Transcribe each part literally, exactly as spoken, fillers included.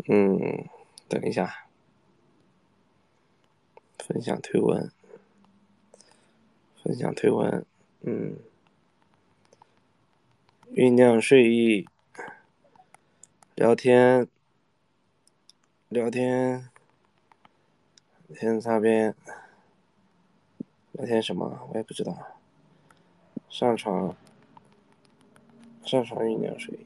嗯，等一下，分享推文，分享推文，嗯，酝酿睡意，聊天，聊天，聊天擦边，聊天什么我也不知道，上床，上床酝酿睡意。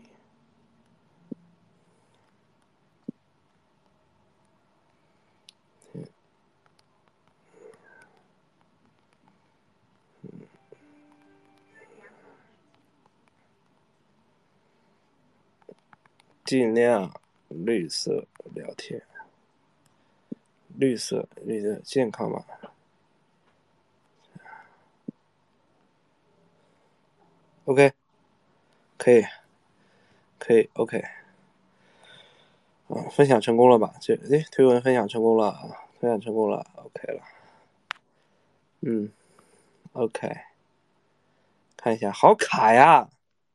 尽量绿色聊天，绿色绿色健康嘛。OK， 可以，可以 OK。啊，分享成功了吧？这诶，推文分享成功了啊，分享成功了 ，OK 了。嗯 ，OK， 看一下，好卡呀！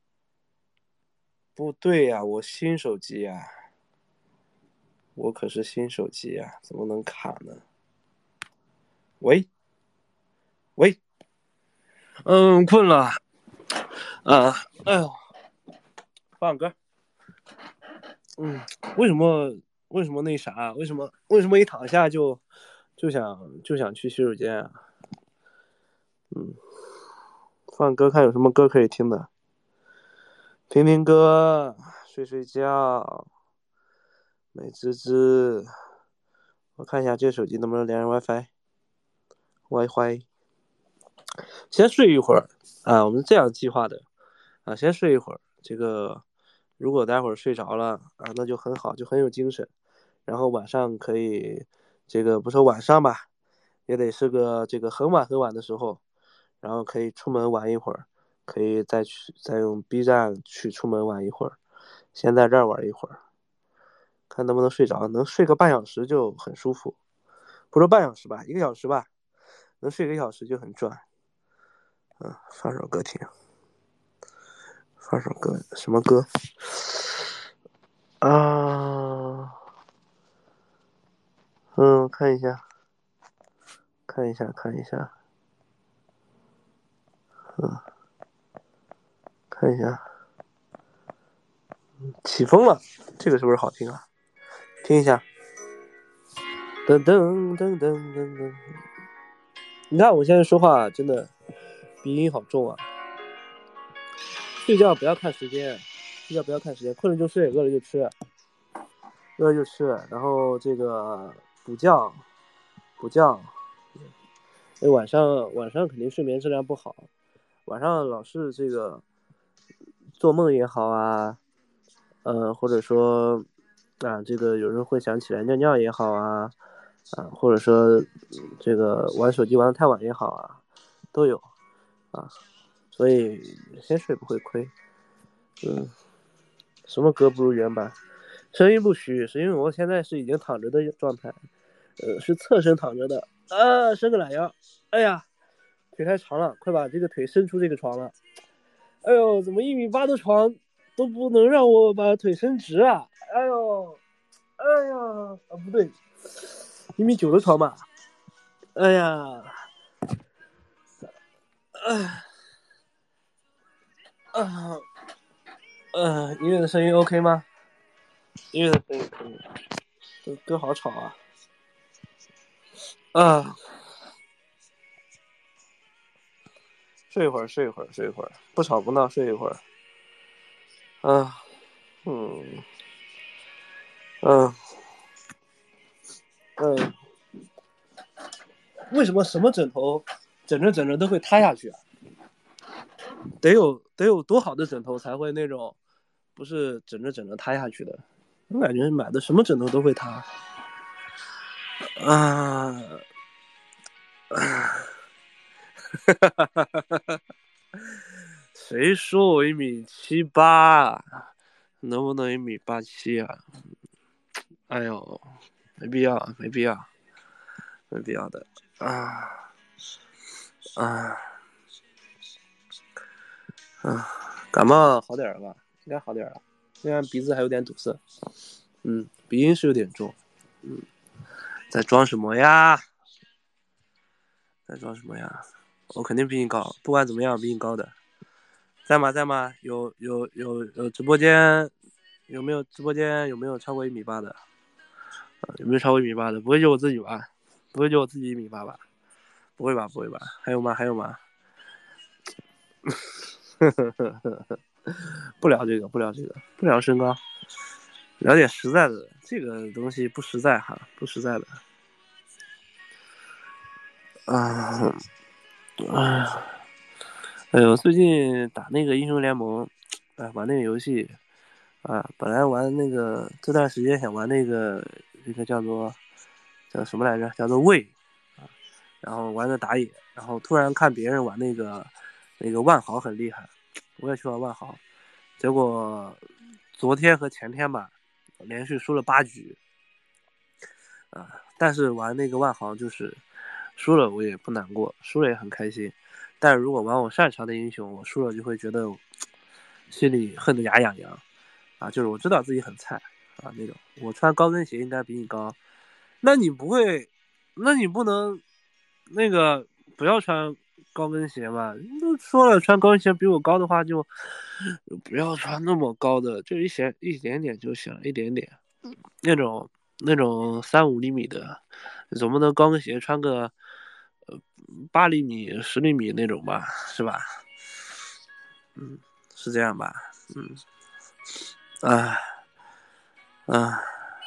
不对呀，我新手机呀，我可是新手机呀，怎么能卡呢？喂，喂，嗯，困了，啊，哎呦，放歌。嗯，为什么为什么那啥？为什么为什么一躺下就就想就想去洗手间啊？嗯，放歌看有什么歌可以听的，听听歌，睡睡觉，美滋滋。我看一下这手机能不能连上 WiFi，WiFi。先睡一会儿啊，我们这样计划的啊，先睡一会儿。这个如果待会儿睡着了啊，那就很好，就很有精神。然后晚上可以，这个不说晚上吧，也得是个这个很晚很晚的时候，然后可以出门玩一会儿，可以再去再用 B 站去出门玩一会儿，先在这儿玩一会儿，看能不能睡着，能睡个半小时就很舒服，不说半小时吧，一个小时吧，能睡一个小时就很赚。嗯，放首歌听，放首歌，什么歌啊？嗯，看一下，看一下，看一下，嗯，看一下，起风了，这个是不是好听啊？听一下，噔噔噔噔噔噔。你看我现在说话真的鼻音好重啊！睡觉不要看时间，睡觉不要看时间，困了就睡，饿了就吃，饿了就吃，然后这个补觉，补觉。哎，晚上晚上肯定睡眠质量不好，晚上老是这个做梦也好啊，呃，或者说啊，这个有时候会想起来尿尿也好啊，啊，或者说这个玩手机玩得太晚也好啊，都有啊，所以先睡不会亏。嗯，什么歌不如原版？声音不虚，是因为我现在是已经躺着的状态，呃，是侧身躺着的啊，伸个懒腰，哎呀，腿太长了，快把这个腿伸出这个床了。哎呦，怎么一米八的床都不能让我把腿伸直啊？哎呦，哎呀，啊不对，一米九的床吧？哎呀，哎，啊，呃，音乐的声音 OK 吗？音乐的声音可以，这歌好吵啊！啊，睡一会儿，睡一会儿，睡一会儿，不吵不闹，睡一会儿。啊，嗯，嗯，嗯，为什么什么枕头枕着枕着都会塌下去啊？得有得有多好的枕头才会那种，不是枕着枕着塌下去的？我感觉买的什么枕头都会塌。啊，谁说我一米七八？能不能一米八七啊？哎呦，没必要，没必要，没必要的啊啊啊！感冒好点了吧？应该好点了，虽然鼻子还有点堵塞。嗯， 鼻音是有点重。嗯，在装什么呀？在装什么呀？我肯定比你高，不管怎么样比你高的。在吗？在吗？有有有有直播间？有没有直播间？有没有超过一米八的？呃有没有超过一米八的？不会就我自己吧？不会就我自己一米八吧？不会吧？不会吧？还有吗？还有吗？不聊这个，不聊这个，不聊身高，聊点实在的。这个东西不实在哈，不实在的。啊，哎，哎呦，最近打那个英雄联盟，哎，玩那个游戏，啊，本来玩那个这段时间想玩那个那个叫做叫什么来着？叫做卫啊，然后玩的打野，然后突然看别人玩那个那个万豪很厉害，我也去玩万豪，结果昨天和前天吧，连续输了八局，啊，但是玩那个万豪就是输了我也不难过，输了也很开心，但是如果玩我擅长的英雄，我输了就会觉得心里恨得牙痒痒。啊，就是我知道自己很菜啊那种，我穿高跟鞋应该比你高，那你不会，那你不能那个不要穿高跟鞋嘛？都说了，穿高跟鞋比我高的话就不要穿那么高的，就一些一点点就行，一点点，那种那种三五厘米的，总不能高跟鞋穿个呃八厘米、十厘米那种吧，是吧？嗯，是这样吧？嗯，啊啊。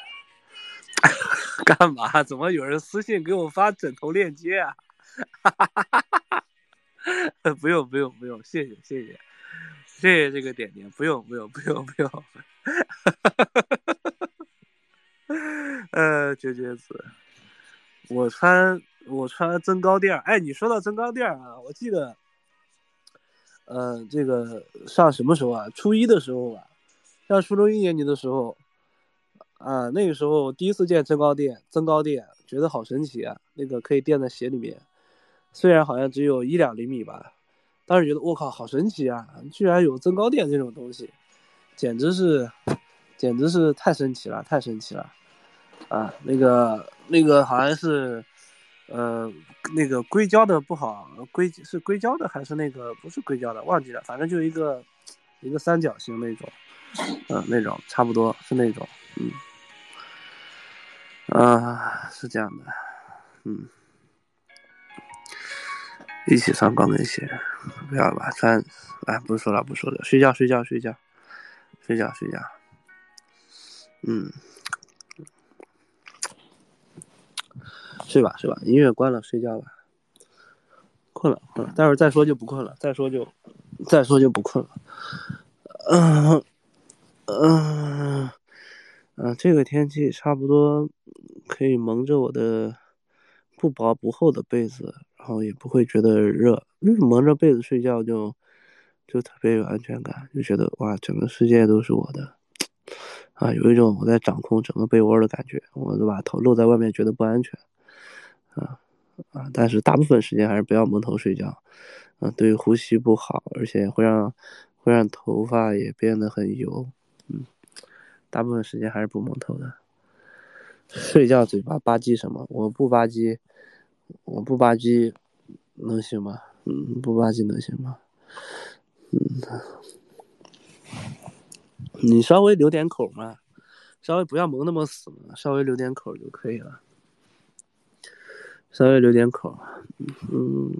干嘛？怎么有人私信给我发枕头链接啊？不用不用不用，谢谢谢谢谢谢这个点点，不用不用不用不用。呃，绝绝子，我穿我穿增高垫。哎，你说到增高垫啊，我记得，呃，这个上什么时候啊？初一的时候吧，上初中一年级的时候啊，那个时候第一次见增高垫，增高垫觉得好神奇啊，那个可以垫在鞋里面。虽然好像只有一两厘米吧，当时觉得我靠，好神奇啊！居然有增高垫这种东西，简直是，简直是太神奇了，太神奇了啊！那个那个好像是，呃，那个硅胶的不好，硅是硅胶的还是那个不是硅胶的，忘记了，反正就一个一个三角形那种，嗯、呃，那种差不多是那种，嗯，啊，是这样的，嗯。一起穿高跟鞋，不要吧，穿，哎，不说了，不说了，睡觉，睡觉，睡觉，睡觉，睡觉，嗯，睡吧，睡吧，音乐关了，睡觉吧，困了，困了，待会儿再说就不困了，再说就，再说就不困了，嗯嗯嗯，这个天气差不多可以蒙着我的不薄不厚的被子，然后也不会觉得热，因为蒙着被子睡觉就就特别有安全感，就觉得哇，整个世界都是我的。啊，有一种我在掌控整个被窝的感觉，我都把头露在外面，觉得不安全。啊啊！但是大部分时间还是不要蒙头睡觉，啊，对呼吸不好，而且会让会让头发也变得很油。嗯，大部分时间还是不蒙头的。睡觉嘴巴吧唧什么？我不吧唧，我不吧唧能行吗？嗯，不吧唧能行吗？嗯，你稍微留点口嘛，稍微不要蒙那么死嘛，稍微留点口就可以了。稍微留点口，嗯，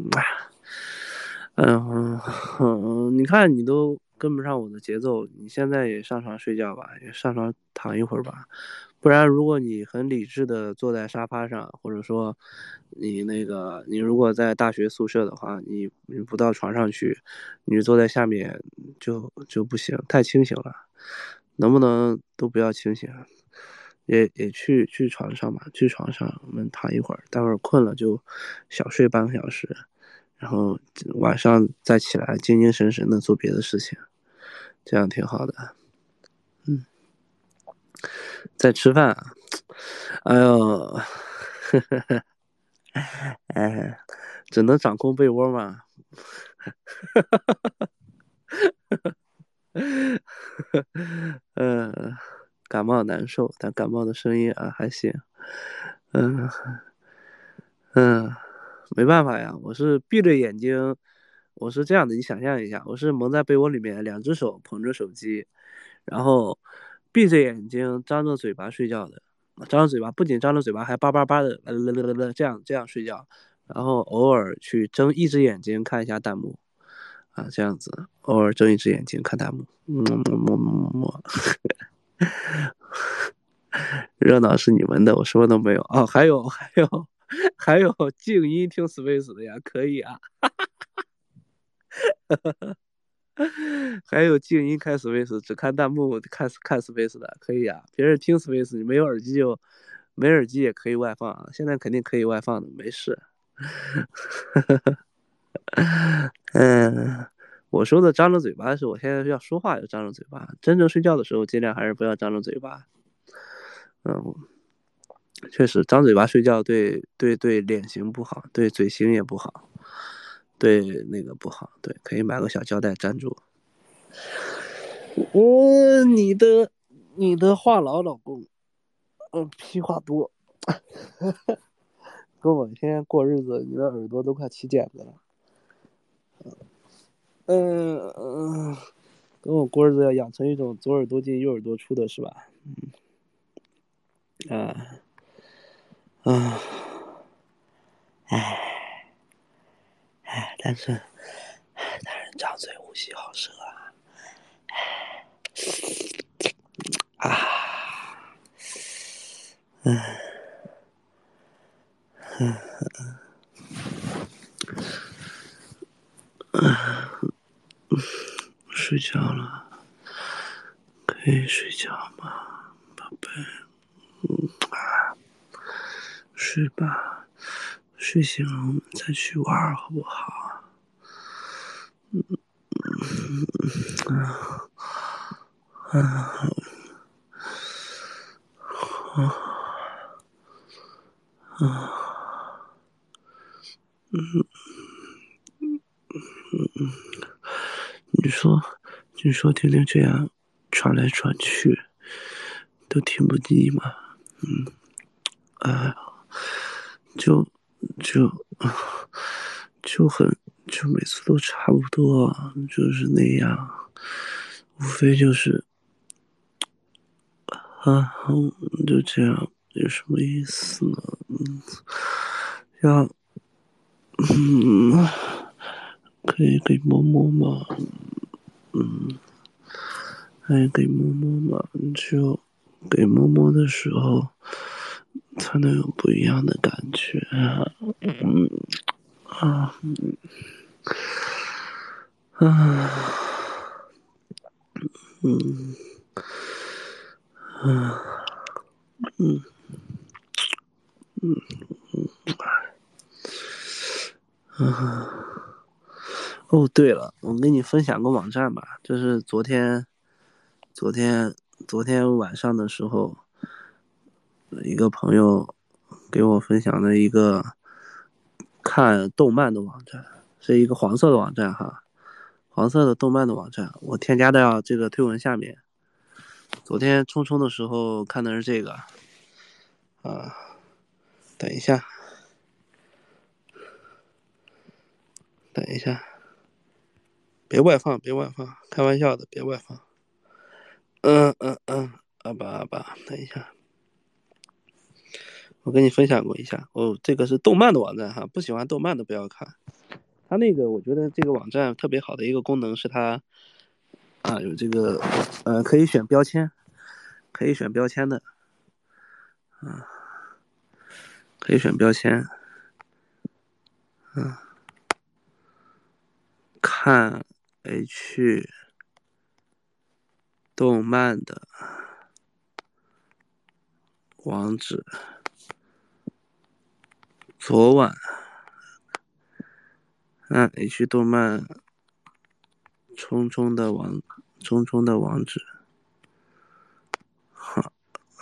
嗯嗯，你看你都跟不上我的节奏，你现在也上床睡觉吧，也上床躺一会儿吧，不然如果你很理智的坐在沙发上，或者说你那个你如果在大学宿舍的话，你你不到床上去，你坐在下面就就不行，太清醒了，能不能都不要清醒？也也去去床上吧，去床上我们躺一会儿，待会儿困了就小睡半个小时，然后晚上再起来精精神神的做别的事情，这样挺好的。嗯，在吃饭啊，哎呦，呵呵呵，哎，只能掌控被窝嘛。嗯， 感冒难受，但感冒的声音啊还行。嗯嗯，没办法呀，我是闭着眼睛，我是这样的，你想象一下，我是蒙在被窝里面，两只手捧着手机，然后闭着眼睛，张着嘴巴睡觉的。张着嘴巴，不仅张着嘴巴，还叭叭叭的呃了了了了这样这样睡觉，然后偶尔去睁一只眼睛看一下弹幕啊，这样子，偶尔睁一只眼睛看弹幕，么么么么么，热闹是你们的，我什么都没有哦。还有还有还有静音听 Space 的呀，可以啊。还有静音开 Space 只看弹幕看看 Space 的，可以啊。别人听 Space 你没有耳机就没耳机也可以外放啊，现在肯定可以外放的，没事。嗯，我说的张着嘴巴是我现在要说话就张着嘴巴，真正睡觉的时候尽量还是不要张着嘴巴。嗯，确实张嘴巴睡觉对对对脸型不好，对嘴型也不好，对那个不好。对，可以买个小胶带粘住。嗯，你的你的话痨老公，嗯，屁话多，跟我天天过日子，你的耳朵都快起茧子了。嗯嗯，跟我过日子要养成一种左耳朵进右耳朵出的是吧？嗯啊啊，唉唉，但是但是张嘴呼吸好舌啊啊，嗯嗯嗯，睡觉了，可以睡觉吗，宝贝？嗯啊，睡吧，睡醒了我们再去玩好不好？嗯嗯啊啊啊！嗯嗯嗯，你说，你说天天这样传来传去，都听不腻吗？嗯，哎，就就就很就每次都差不多，就是那样，无非就是啊，就这样，有什么意思呢？嗯，要嗯，可以给摸摸吗？嗯，可以给摸摸吗？只有给摸摸的时候，才能有不一样的感觉啊。嗯啊啊嗯啊嗯啊！哦，对了，我跟你分享个网站吧，就是昨天昨天昨天晚上的时候，一个朋友给我分享的一个看动漫的网站，是一个黄色的网站哈，黄色的动漫的网站，我添加到这个推文下面。昨天冲冲的时候看的是这个啊，等一下，等一下，别外放，别外放，开玩笑的，别外放。嗯嗯嗯，阿巴阿巴，等一下。我跟你分享过一下哦，这个是动漫的网站哈，不喜欢动漫的不要看。它那个我觉得这个网站特别好的一个功能是它啊有这个呃可以选标签，可以选标签的啊，可以选标签，嗯，看 H 动漫的网址，昨晚按 H 动漫冲冲的网冲冲的网址，好，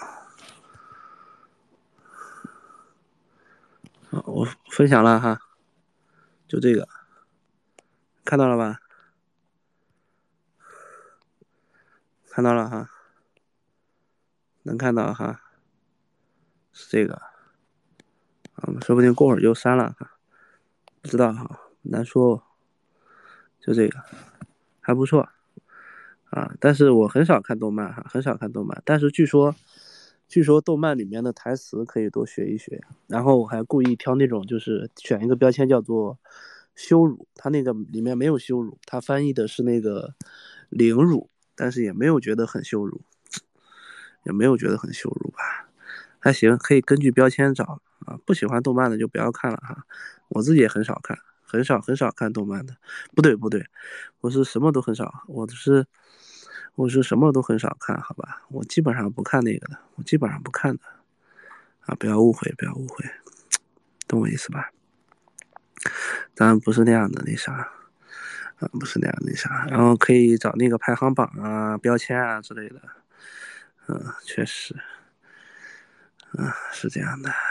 好，我分享了哈，就这个，看到了吧？看到了哈。 能看到哈，是这个啊，说不定过会儿就删了哈，不知道哈，难说。就这个还不错啊，但是我很少看动漫哈，很少看动漫，但是据说据说动漫里面的台词可以多学一学，然后我还故意挑那种就是选一个标签叫做羞辱，它那个里面没有羞辱，它翻译的是那个凌辱，但是也没有觉得很羞辱，也没有觉得很羞辱吧，还行，可以根据标签找啊，不喜欢动漫的就不要看了哈，我自己也很少看，很少很少看动漫的，不对不对，我是什么都很少，我是我是什么都很少看，好吧，我基本上不看那个的，我基本上不看的啊，不要误会不要误会，懂我意思吧？当然不是那样的那啥啊，不是那样的那啥，然后可以找那个排行榜啊、标签啊之类的，嗯，确实，嗯，是这样的，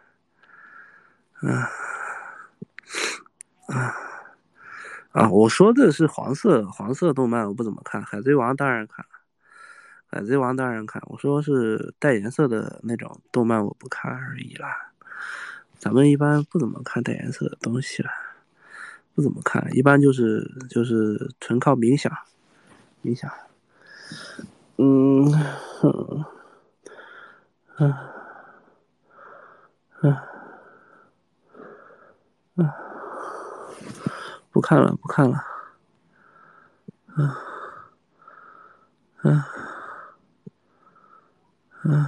嗯，啊。啊，我说的是黄色黄色动漫，我不怎么看。海贼王当然看，海贼王当然看。我说是带颜色的那种动漫，我不看而已啦。咱们一般不怎么看带颜色的东西了，不怎么看，一般就是就是纯靠冥想，冥想。嗯嗯嗯嗯嗯，不看了不看了。嗯嗯嗯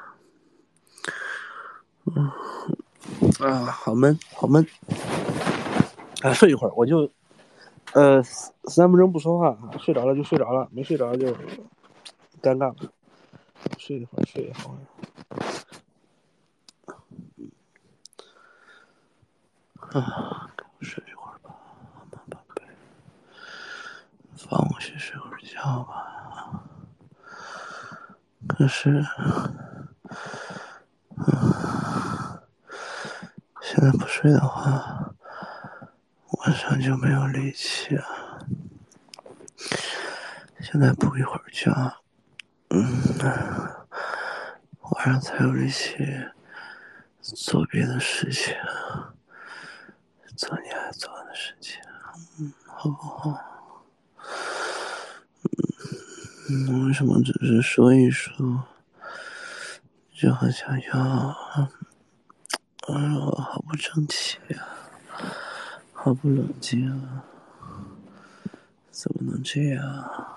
嗯啊，好闷好闷。啊，睡一会儿我就呃三分钟不说话，睡着了就睡着了，没睡着就尴尬了。睡一会儿睡一会儿。啊，睡一会儿吧，好吗，宝贝？放我去睡会儿觉吧。可是，嗯，现在不睡的话，晚上就没有力气了。现在补一会儿觉，嗯，晚上才有力气做别的事情，做你爱做的事情，嗯，好不好？嗯，为什么只是说一说，就很想要？哎呦，好不争气啊，好不冷静啊，怎么能这样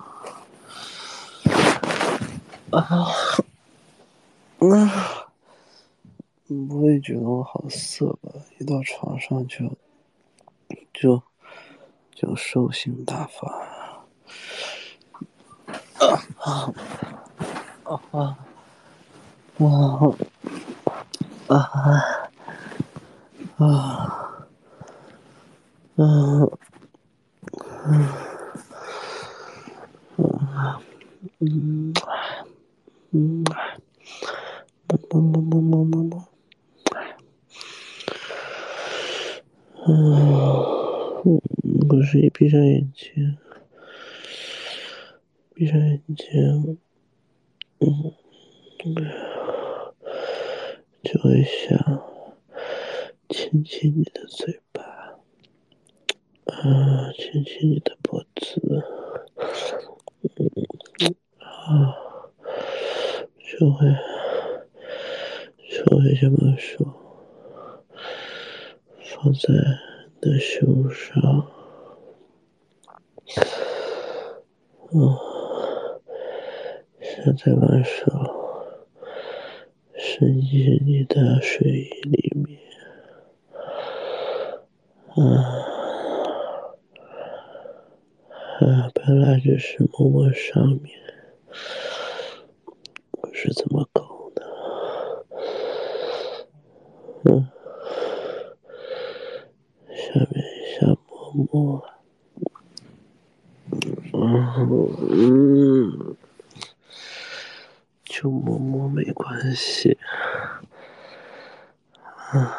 啊？啊，你不会觉得我好色吧？一到床上就就就兽性大发。啊啊啊啊啊啊啊！嗯嗯嗯，么么么么么么，嗯，可是一闭上眼睛，闭上眼睛，嗯，就会想亲亲你的嘴巴，啊，亲亲你的脖子，啊，就会就会这么说，放在你的胸上，嗯，现在把手伸进你的睡衣里面，啊啊，本来就是摸摸上面，我是怎么搞的？嗯，下面一下摸摸，嗯，就摸摸没关系，啊，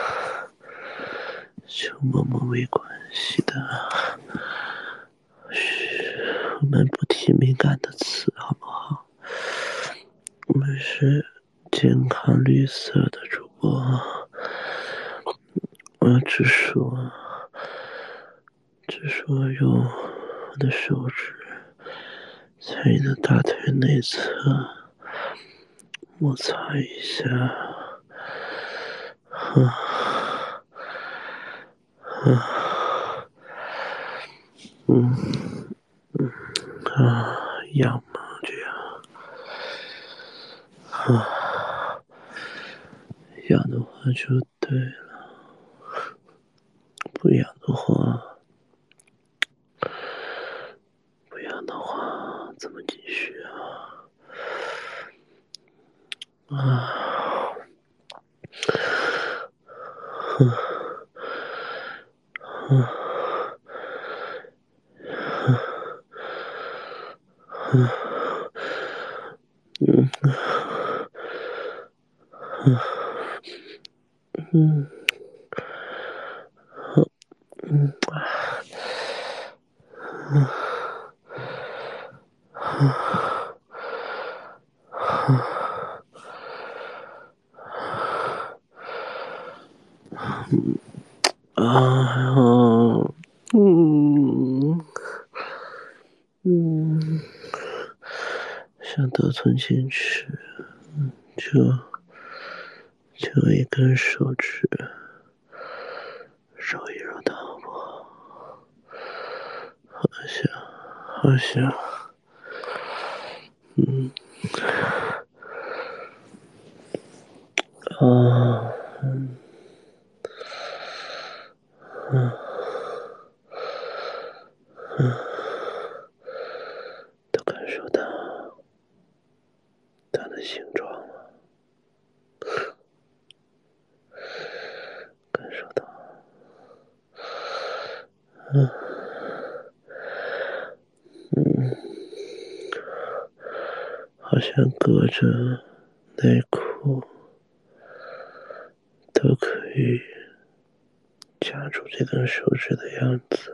就摸摸没关系的，嘘，我们不提敏感的词好不好？我们是健康绿色的主播，我只说，只说用我的手指在你的大腿内侧摩擦一下，啊啊，嗯嗯啊，痒吗？这样啊，痒的话就对了，不痒的话。不痒的话，怎么继续啊？啊，哼，哼，哼，嗯，嗯，嗯，嗯，嗯，啊，嗯，嗯，想得寸进尺，就就一根手指，揉一揉头部，好像，好像，嗯，啊，嗯，嗯，嗯，都感受到它的形状了，感受到，嗯，嗯，好像隔着内裤都可以夹住这根手指的样子，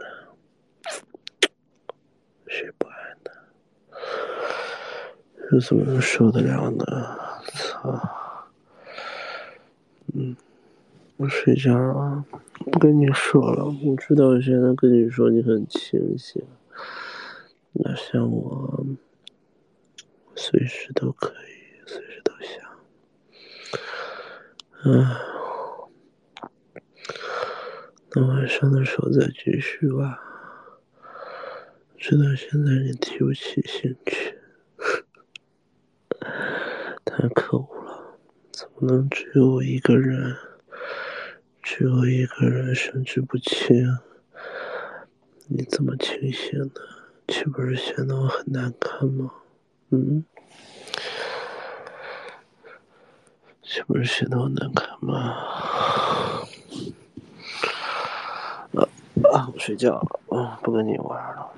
谁不爱呢？这怎么能受得了呢？操！嗯，我睡觉了，不跟你说了。我知道我现在跟你说你很清醒，那像我随时都可以，随时都想。唉，那晚上的时候再继续吧。直到现在你提不起兴趣，太可恶了！怎么能只有我一个人？只有我一个人神志不清，你怎么清醒呢？岂不是显得我很难看吗？嗯，岂不是显得我难看吗？啊啊！我睡觉了，啊，不跟你玩了。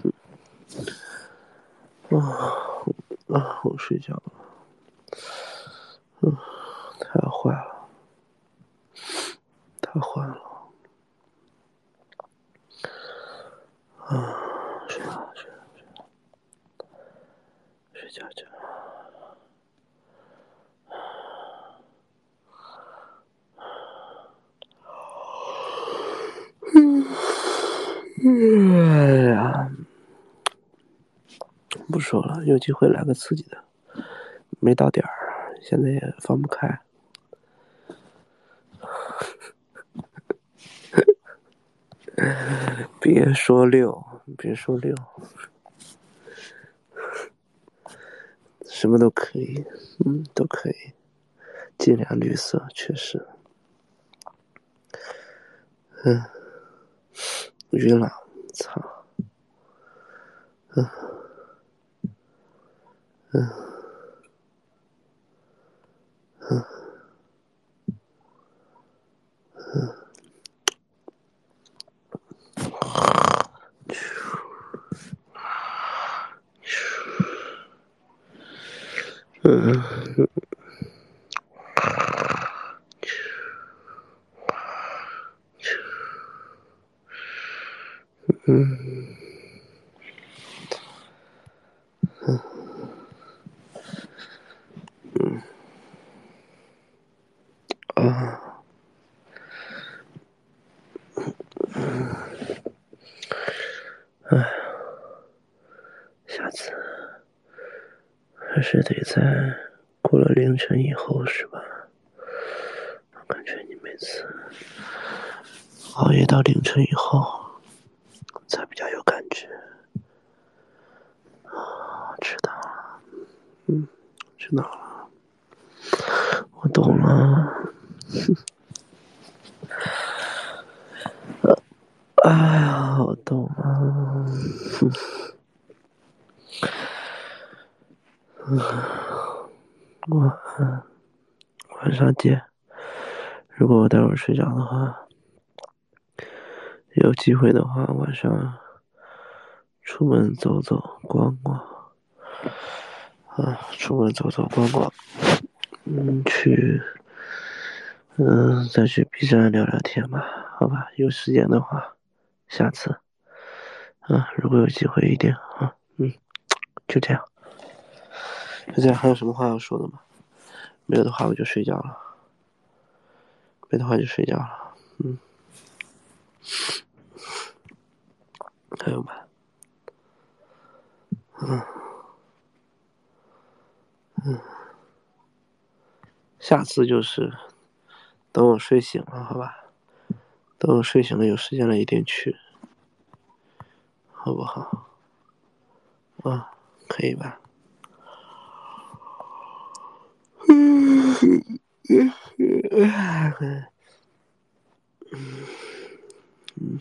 啊啊！我睡觉了。嗯，太坏了，太坏了。啊，睡了，睡了，睡了，睡觉去了。哎呀，不说了，有机会来个刺激的。没到点儿，现在也放不开。别说六，别说六，什么都可以，嗯，都可以，尽量绿色，确实。嗯，晕了，操，嗯嗯嗯嗯，嗯嗯。 唉，下次还是得在过了凌晨以后，是吧？我感觉你每次熬夜到凌晨以后才比较有感觉。啊，知道了，嗯，知道了，我懂了。哎呀，我懂了。晚安，晚上见。如果我待会儿睡着的话，有机会的话，晚上出门走走逛逛。啊，出门走走逛逛。嗯，去，嗯，再去 B 站聊聊天吧，好吧？有时间的话，下次。啊，如果有机会一点啊，嗯，就这样。就这样，还有什么话要说的吗？没有的话，我就睡觉了。没的话就睡觉了。嗯，还有吗？嗯嗯，下次就是等我睡醒了，好吧？等我睡醒了，有时间了一定去，好不好？啊，可以吧？嗯嗯嗯嗯，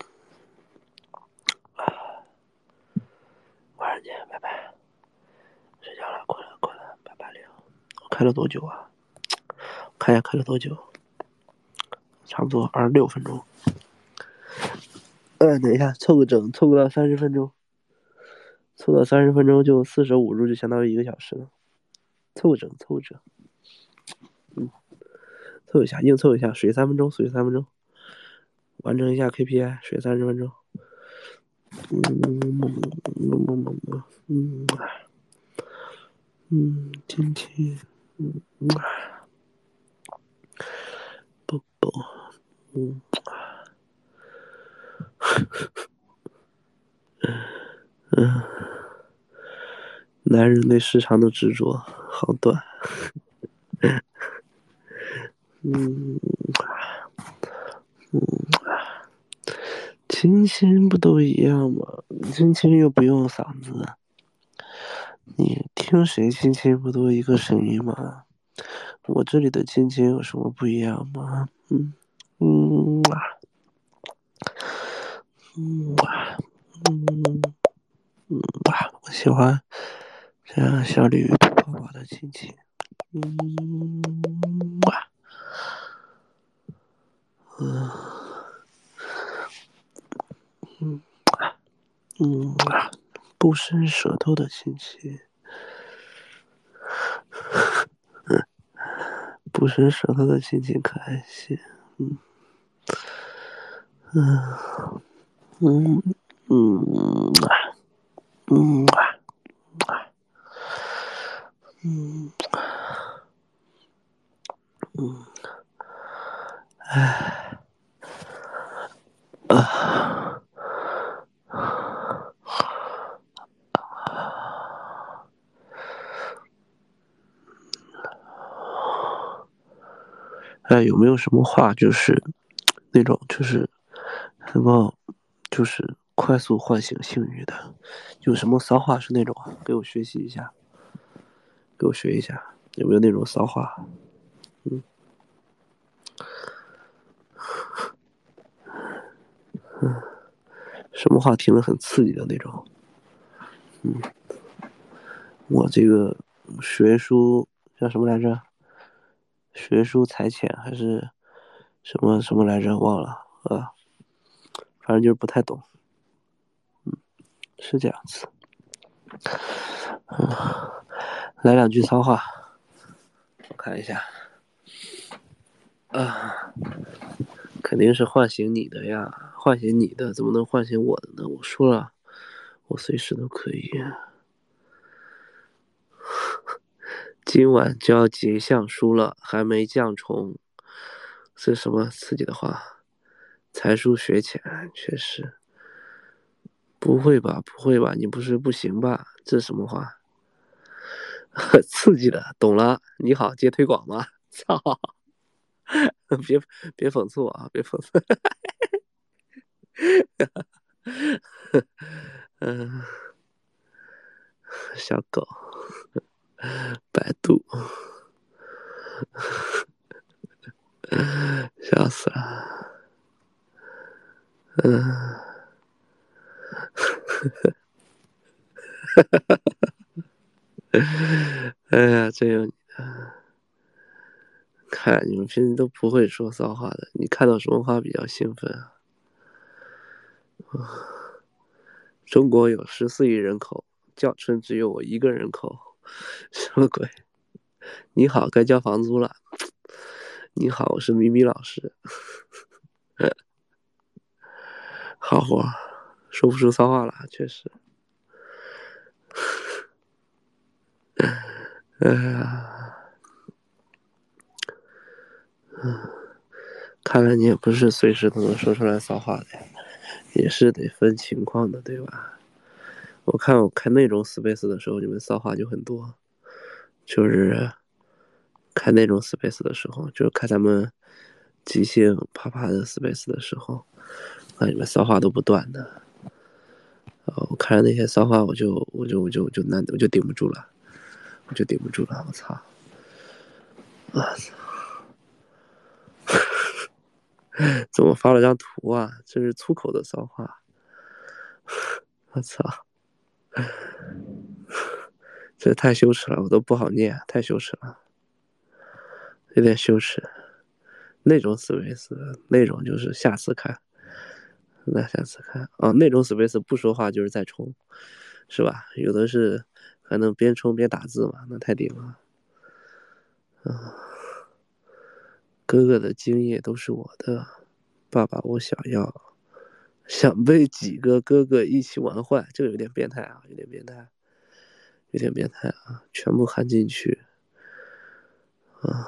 晚上见，拜拜。睡觉了，困了，困了，拜拜了。我开了多久啊？看一下开了多久，差不多二十六分钟。嗯，等一下，凑个整，凑个到三十分钟，凑到三十分钟就四舍五入就相当于一个小时了。凑个整，凑个整。嗯，凑一下，硬凑一下，水三分钟，水三分钟，完成一下 K P I，水三十分钟。嗯嗯嗯嗯嗯，今天嗯宝宝嗯。嗯，男人对时长的执着好短。嗯嗯，亲亲不都一样吗？亲亲又不用嗓子，你听谁亲亲不都一个声音吗？我这里的亲亲有什么不一样吗？嗯嗯啊嗯啊嗯嗯啊，我喜欢这样小鲤鱼吐泡泡的亲亲。嗯啊嗯嗯啊嗯啊，不伸舌头的亲亲。不伸舌头的亲亲可爱些。嗯嗯嗯嗯啊嗯啊嗯嗯，唉啊，哎，有没有什么话就是那种就是能够就是快速唤醒性欲的？有什么骚话是那种？给我学习一下，给我学一下，有没有那种骚话？嗯嗯，什么话听了很刺激的那种？嗯，我这个学书叫什么来着？学书才浅还是什么什么来着？忘了啊，反正就是不太懂。嗯，是这样子。嗯，来两句骚话，我看一下。啊，肯定是唤醒你的呀，唤醒你的，怎么能唤醒我的呢？我说了，我随时都可以。今晚就要结相书了，还没降虫，是什么刺激的话？才疏学浅，确实不会吧，不会吧，你不是不行吧？这是什么话？刺激的，懂了。你好，接推广吗？操！别别讽刺我啊！别讽刺。嗯，小狗，百度，笑死了。嗯，哎呀，真有你的！看你们平时都不会说骚话的，你看到什么话比较兴奋啊？中国有十四亿人口，叫春只有我一个人口，什么鬼？你好，该交房租了。你好，我是咪咪老师。好活，说不出骚话了，确实。哎呀，嗯，看来你也不是随时都能说出来骚话的，也是得分情况的，对吧？我看我开那种 space 的时候，你们骚话就很多，就是开那种 space 的时候，就是开咱们即兴啪啪的 space 的时候，啊，你们骚话都不断的。哦，我看着那些骚话，我就我就我就我就难，我就顶不住了，我就顶不住了，我操！我操！怎么发了张图啊？这是粗口的骚话，我操！这太羞耻了，我都不好念，太羞耻了，有点羞耻。那种 space，那种就是下次看，那下次看啊，那种 space 不说话就是在冲，是吧？有的是还能边冲边打字嘛，那太顶了。啊，哥哥的精液都是我的，爸爸我想要，想被几个哥哥一起玩坏，这个有点变态啊，有点变态，有点变态啊，全部含进去。啊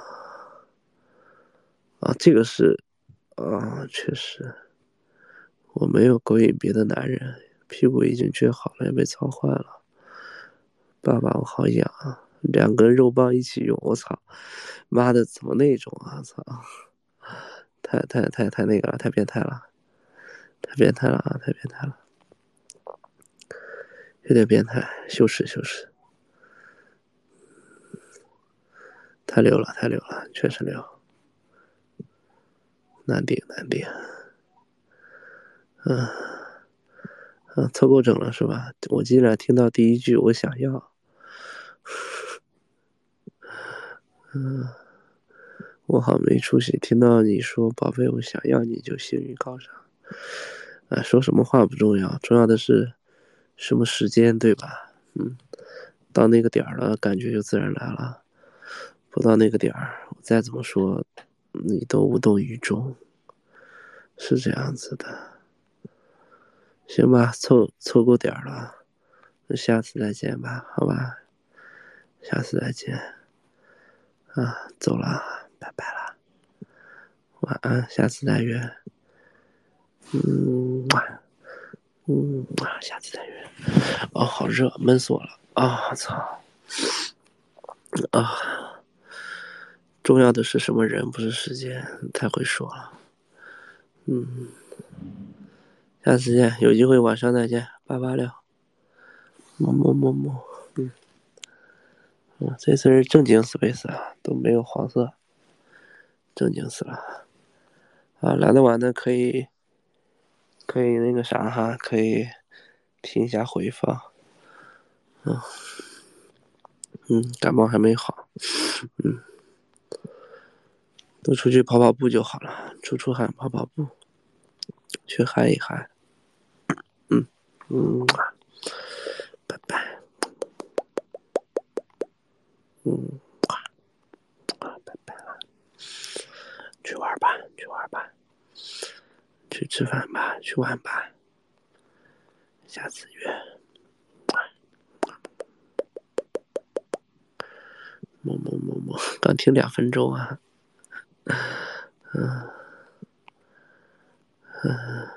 啊，这个是啊，确实，我没有勾引别的男人，屁股已经撅好了，也被操坏了。爸爸，我好痒啊！两根肉棒一起用，我操！妈的，怎么那种啊？操！太太太太那个了，太变态了，太变态了啊！太变态了，有点变态，羞耻羞耻，太溜了太溜了，确实溜，难顶难顶。嗯嗯，凑够整了是吧？我竟然听到第一句我想要，嗯，我好没出息，听到你说宝贝我想要你就幸运高涨。啊，说什么话不重要，重要的是什么时间，对吧？嗯，到那个点儿了，感觉就自然来了。不到那个点儿，我再怎么说，你都无动于衷，是这样子的。行吧，凑凑够点儿了，那下次再见吧，好吧？下次再见啊，走了，拜拜了，晚安，下次再约。嗯，嗯，下次再约。哦，好热，闷死我了啊！操啊！重要的是什么人，不是时间，太会说了。嗯，下次见，有机会晚上再见，八八六，么么么么。嗯，嗯，这次是正经 space 啊，都没有黄色，正经死了。啊，来得晚的可以，可以那个啥哈，可以听一下回放。嗯嗯，感冒还没好，嗯，多出去跑跑步就好了，出出汗，跑跑步，去嗨一嗨。嗯嗯，拜拜。嗯，啊，拜拜了，去玩吧，去玩吧，去吃饭吧，去玩吧，下次约。么么么么，刚听两分钟啊，嗯嗯。